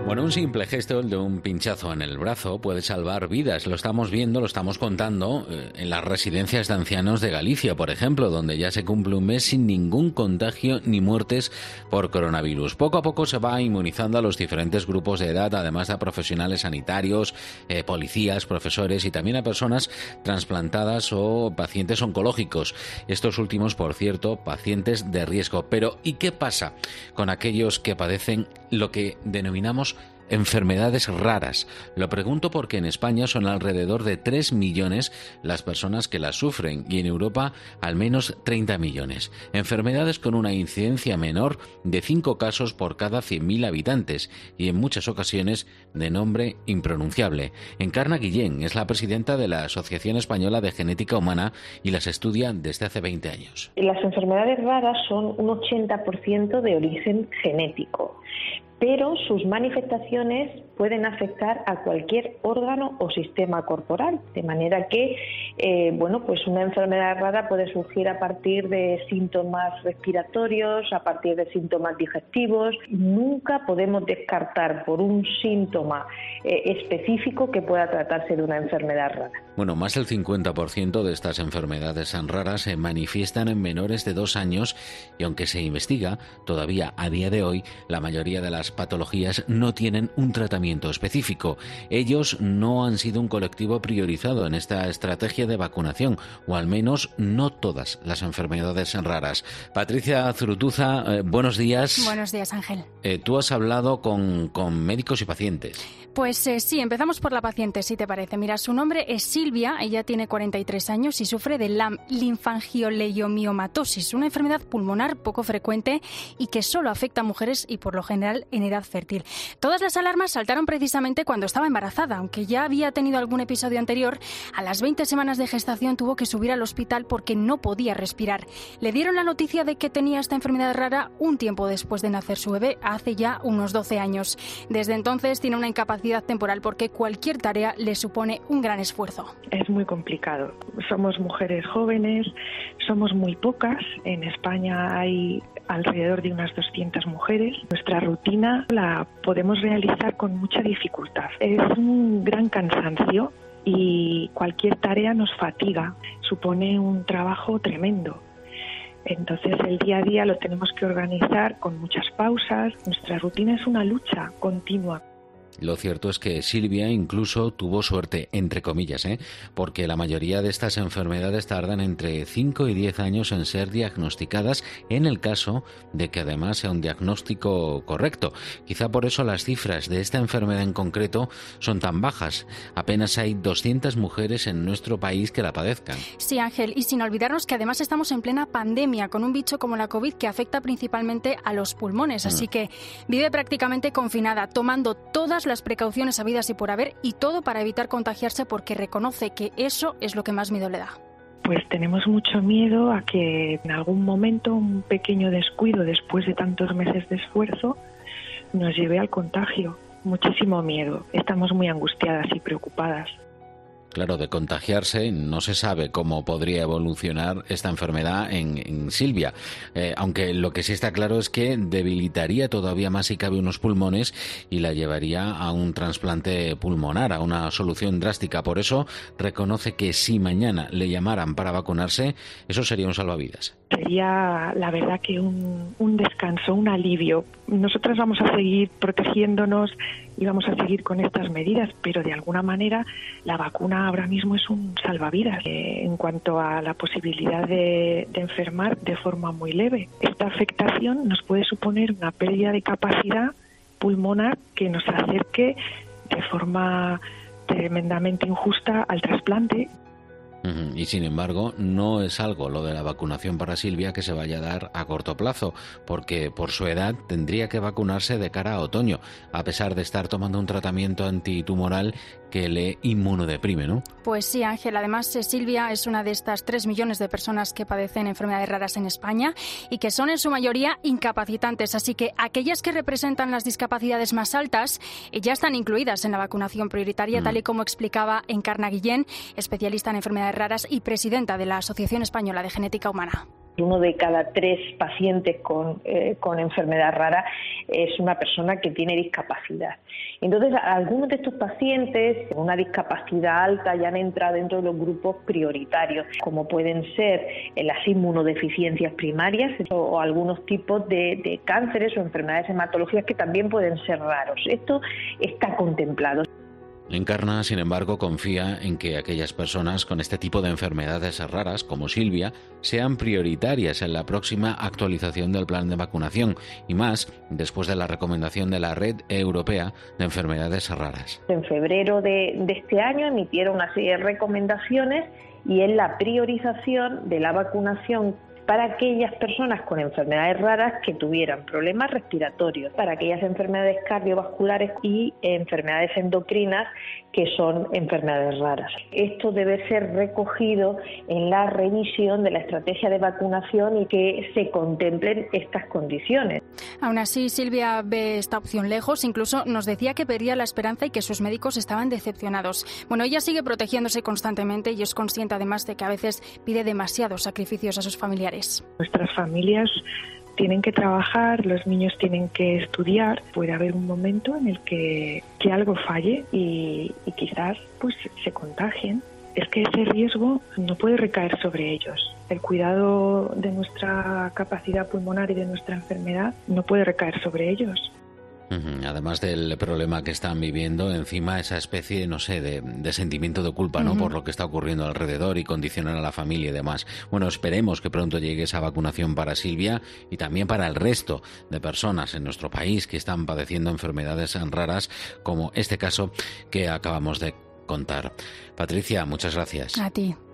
Bueno, un simple gesto, el de un pinchazo en el brazo, puede salvar vidas. Lo estamos viendo, lo estamos contando en las residencias de ancianos de Galicia, por ejemplo, donde ya se cumple un mes sin ningún contagio ni muertes por coronavirus. Poco a poco se va inmunizando a los diferentes grupos de edad, además de a profesionales sanitarios, policías, profesores y también a personas trasplantadas o pacientes oncológicos. Estos últimos, por cierto, pacientes de riesgo. Pero, ¿y qué pasa con aquellos que padecen lo que denominamos enfermedades raras? Lo pregunto porque en España son alrededor de 3 millones las personas que las sufren y en Europa al menos 30 millones. Enfermedades con una incidencia menor de 5 casos por cada 100.000 habitantes y en muchas ocasiones de nombre impronunciable. Encarna Guillén es la presidenta de la Asociación Española de Genética Humana y las estudia desde hace 20 años. Las enfermedades raras son un 80% de origen genético, pero sus manifestaciones pueden afectar a cualquier órgano o sistema corporal, de manera que pues una enfermedad rara puede surgir a partir de síntomas respiratorios, a partir de síntomas digestivos. Nunca podemos descartar por un síntoma específico que pueda tratarse de una enfermedad rara. Bueno, más del 50% de estas enfermedades raras se manifiestan en menores de 2 años y aunque se investiga, todavía a día de hoy la mayoría de las patologías no tienen un tratamiento específico. Ellos no han sido un colectivo priorizado en esta estrategia de vacunación, o al menos no todas las enfermedades raras. Patricia Zurutuza, buenos días. Buenos días, Ángel. Tú has hablado con médicos y pacientes. Pues sí, empezamos por la paciente, si te parece. Mira, su nombre es Silvia, ella tiene 43 años y sufre de linfangioleiomyomatosis, una enfermedad pulmonar poco frecuente y que solo afecta a mujeres y por lo general en edad fértil. Todas las alarmas saltaron precisamente cuando estaba embarazada, aunque ya había tenido algún episodio anterior. A las 20 semanas de gestación tuvo que subir al hospital porque no podía respirar. Le dieron la noticia de que tenía esta enfermedad rara un tiempo después de nacer su bebé, hace ya unos 12 años. Desde entonces tiene una incapacidad temporal porque cualquier tarea le supone un gran esfuerzo. Es muy complicado. Somos mujeres jóvenes, somos muy pocas. En España hay alrededor de unas 200 mujeres. Nuestra rutina la podemos realizar con mucha dificultad. Es un gran cansancio y cualquier tarea nos fatiga. Supone un trabajo tremendo. Entonces el día a día lo tenemos que organizar con muchas pausas. Nuestra rutina es una lucha continua. Lo cierto es que Silvia incluso tuvo suerte, entre comillas, porque la mayoría de estas enfermedades tardan entre 5 y 10 años en ser diagnosticadas, en el caso de que además sea un diagnóstico correcto. Quizá por eso las cifras de esta enfermedad en concreto son tan bajas. Apenas hay 200 mujeres en nuestro país que la padezcan. Sí, Ángel, y sin olvidarnos que además estamos en plena pandemia con un bicho como la COVID que afecta principalmente a los pulmones, así que vive prácticamente confinada, tomando todas las precauciones habidas y por haber, y todo para evitar contagiarse porque reconoce que eso es lo que más miedo le da. Pues tenemos mucho miedo a que en algún momento un pequeño descuido después de tantos meses de esfuerzo nos lleve al contagio. Muchísimo miedo. Estamos muy angustiadas y preocupadas. Claro, de contagiarse no se sabe cómo podría evolucionar esta enfermedad en Silvia, aunque lo que sí está claro es que debilitaría todavía más si cabe unos pulmones y la llevaría a un trasplante pulmonar, a una solución drástica. Por eso reconoce que si mañana le llamaran para vacunarse, eso sería un salvavidas. Sería, la verdad, que un descanso, un alivio. Nosotras vamos a seguir protegiéndonos y vamos a seguir con estas medidas, pero de alguna manera la vacuna ahora mismo es un salvavidas en cuanto a la posibilidad de enfermar de forma muy leve. Esta afectación nos puede suponer una pérdida de capacidad pulmonar que nos acerque de forma tremendamente injusta al trasplante. Y sin embargo, no es algo lo de la vacunación para Silvia que se vaya a dar a corto plazo, porque por su edad tendría que vacunarse de cara a otoño, a pesar de estar tomando un tratamiento antitumoral que le inmunodeprime, ¿no? Pues sí, Ángel. Además, Silvia es una de estas 3 millones de personas que padecen enfermedades raras en España y que son en su mayoría incapacitantes. Así que aquellas que representan las discapacidades más altas ya están incluidas en la vacunación prioritaria, tal y como explicaba Encarna Guillén, especialista en enfermedades raras y presidenta de la Asociación Española de Genética Humana. 1 de cada 3 pacientes con enfermedad rara es una persona que tiene discapacidad. Entonces, algunos de estos pacientes con una discapacidad alta ya han entrado dentro de los grupos prioritarios, como pueden ser las inmunodeficiencias primarias o algunos tipos de cánceres o enfermedades hematológicas que también pueden ser raros. Esto está contemplado. Encarna, sin embargo, confía en que aquellas personas con este tipo de enfermedades raras, como Silvia, sean prioritarias en la próxima actualización del plan de vacunación, y más después de la recomendación de la Red Europea de Enfermedades Raras. En febrero de este año emitieron una serie de recomendaciones y es la priorización de la vacunación para aquellas personas con enfermedades raras que tuvieran problemas respiratorios, para aquellas enfermedades cardiovasculares y enfermedades endocrinas que son enfermedades raras. Esto debe ser recogido en la revisión de la estrategia de vacunación y que se contemplen estas condiciones. Aún así, Silvia ve esta opción lejos. Incluso nos decía que perdía la esperanza y que sus médicos estaban decepcionados. Bueno, ella sigue protegiéndose constantemente y es consciente además de que a veces pide demasiados sacrificios a sus familiares. Nuestras familias tienen que trabajar, los niños tienen que estudiar. Puede haber un momento en el que algo falle y quizás pues se contagien. Es que ese riesgo no puede recaer sobre ellos. El cuidado de nuestra capacidad pulmonar y de nuestra enfermedad no puede recaer sobre ellos. Además del problema que están viviendo, encima esa especie, no sé, de sentimiento de culpa, ¿no? Por lo que está ocurriendo alrededor y condicionar a la familia y demás. Bueno, esperemos que pronto llegue esa vacunación para Silvia y también para el resto de personas en nuestro país que están padeciendo enfermedades raras, como este caso que acabamos de contar. Patricia, muchas gracias. A ti.